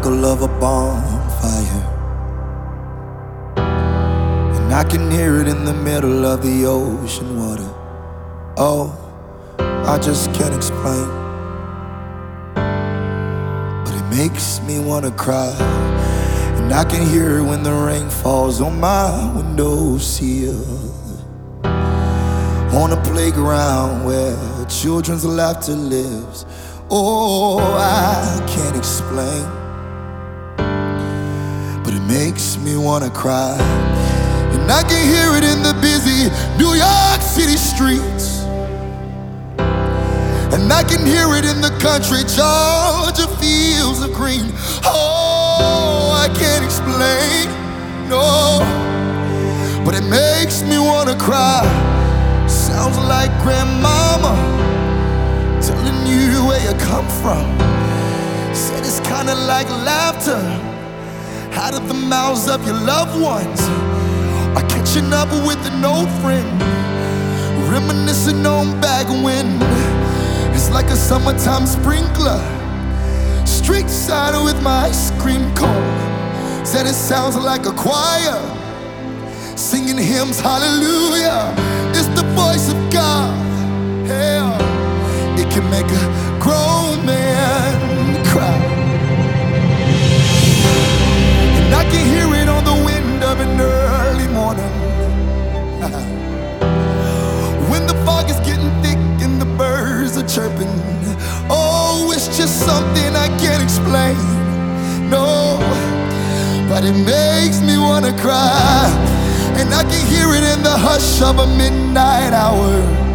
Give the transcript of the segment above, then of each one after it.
crackle of a bonfire, and I can hear it in the middle of the ocean water. Oh, I just can't explain, but it makes me wanna cry. And I can hear it when the rain falls on my windowsill, on a playground where children's laughter lives. Oh, I can't explain, but it makes me wanna cry. And I can hear it in the busy New York City streets, and I can hear it in the country Georgia fields of green. Oh, I can't explain, no, but it makes me wanna cry. Sounds like grandmama telling you where you come from. Said it's kinda like laughter out of the mouths of your loved ones, or catching up with an old friend, reminiscing on back when. It's like a summertime sprinkler, street side with my ice cream cone. Said it sounds like a choir singing hymns, hallelujah. It's the voice of God. Hell, it can make a grown man cry. And I can hear it on the wind of an early morning, when the fog is getting thick and the birds are chirping. Oh, it's just something I can't explain, no, but it makes me wanna cry. And I can hear it in the hush of a midnight hour,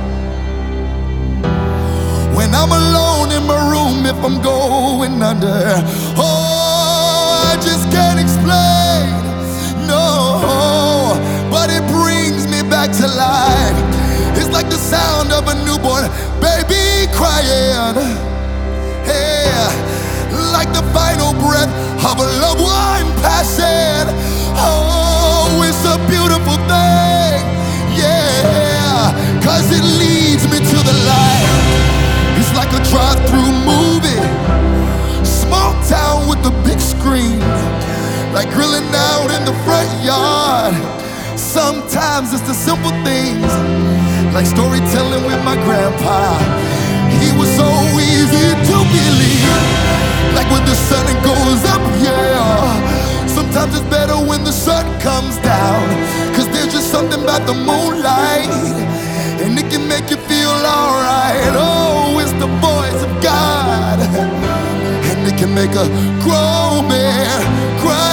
when I'm alone in my room if I'm going under. Oh, I just can't explain, no, but it brings me back to life. It's like the sound of a newborn baby crying, hey, like the final breath of a loved one passing. Oh, it's a beautiful thing, yeah, 'cause it leads me to the light. It's like a drive-through movie, small town with a big screen, like grilling out in the front yard. Sometimes it's the simple things, like storytelling with my grandpa. He was so easy to believe, like when the sun goes up, yeah. Sometimes it's better when the sun comes down, 'cause there's just something about the moonlight, and it can make you feel alright. Oh, it's the voice of God, and it can make a grown man cry.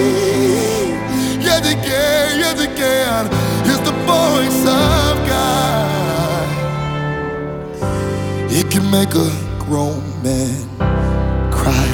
Yes, it can, yes, it can. It's the voice of God. It can make a grown man cry.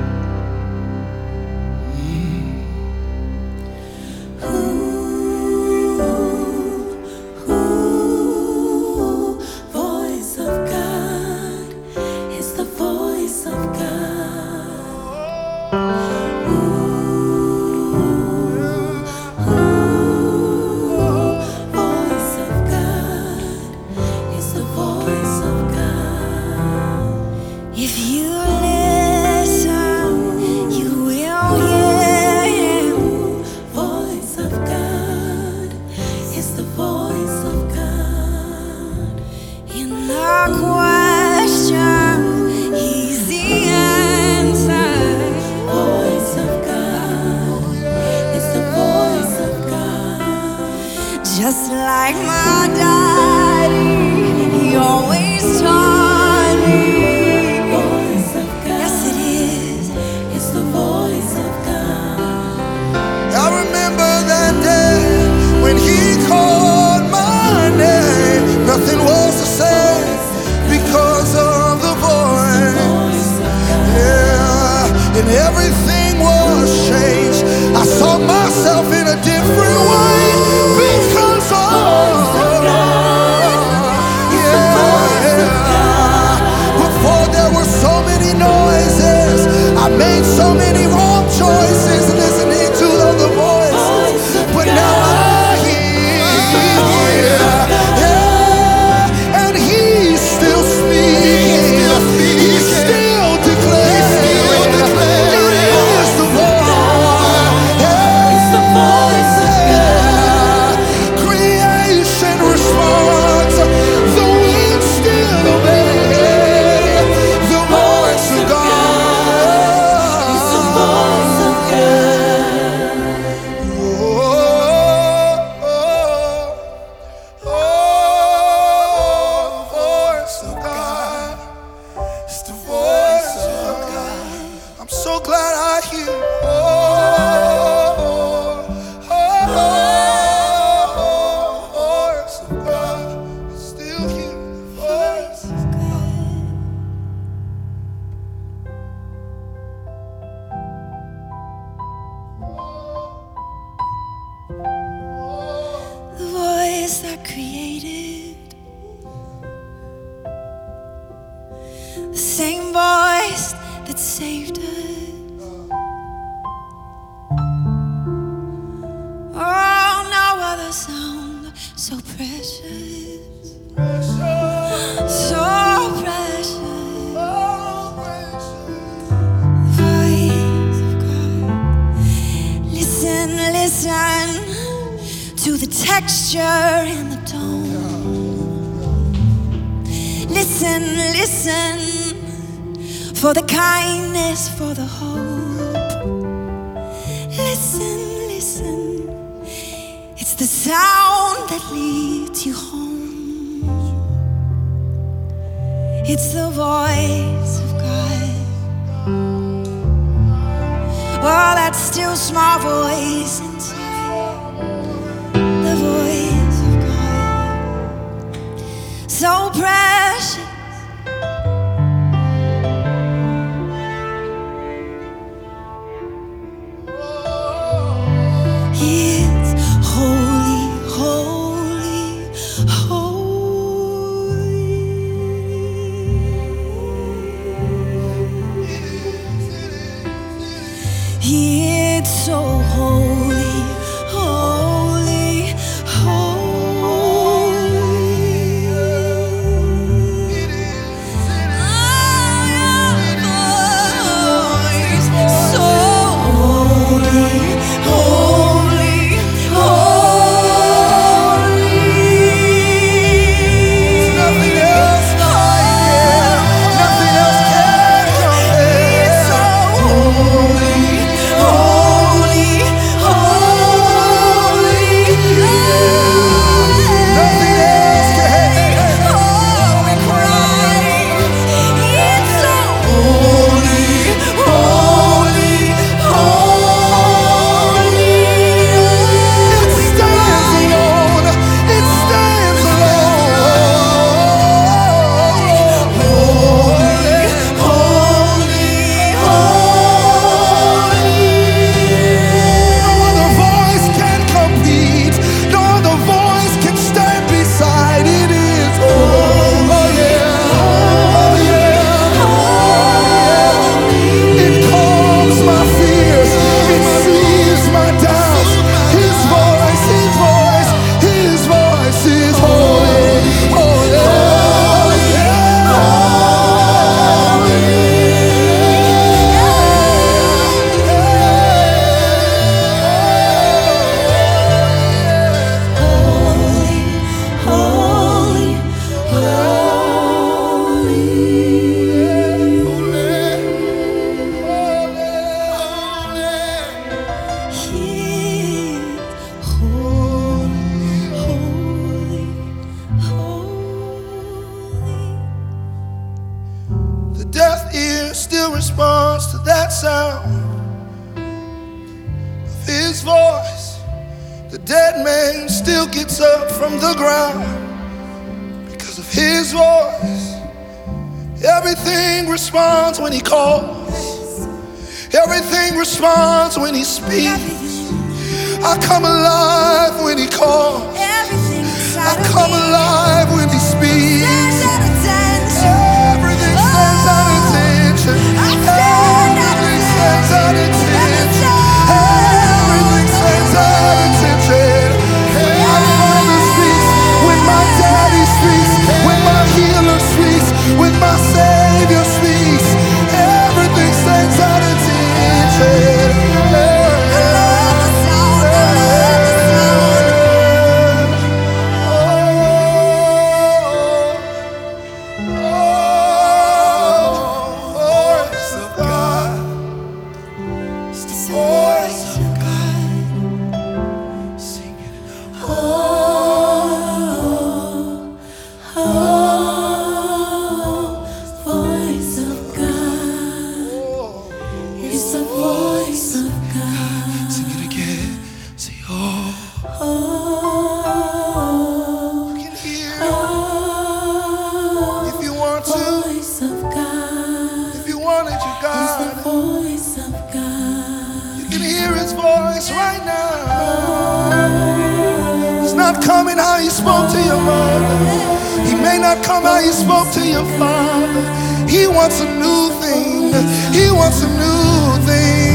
Just like my daddy, he always taught me. Voice of God. Yes, it is. It's the voice of God. I remember that day when he called my name. Nothing was the same because of the voice. Yeah, and everything was changed. I saw myself in a different way. Because of God, yeah. saved us. Oh, no other sound so precious, so precious. Voice of God. Listen, listen to the texture in the tone. Listen, listen for the kindness, for the hope. Listen, listen, it's the sound that leads you home. It's the voice of God. Oh, that still small voice inside. The voice of God. So precious. It's holy, holy, holy. It's so holy, holy, still responds to that sound of his voice. The dead man still gets up from the ground because of his voice. Everything responds when he calls. Everything responds when he speaks. I come alive when he calls. I come alive when he speaks. Everything stands at attention. Everything stands at attention. Everything stands at attention. My Father speaks when my Daddy speaks, when my healer speaks, when my Savior speaks. Everything stands at attention. Coming how he spoke to your mother. He may not come how he spoke to your father. He wants a new thing. He wants a new thing.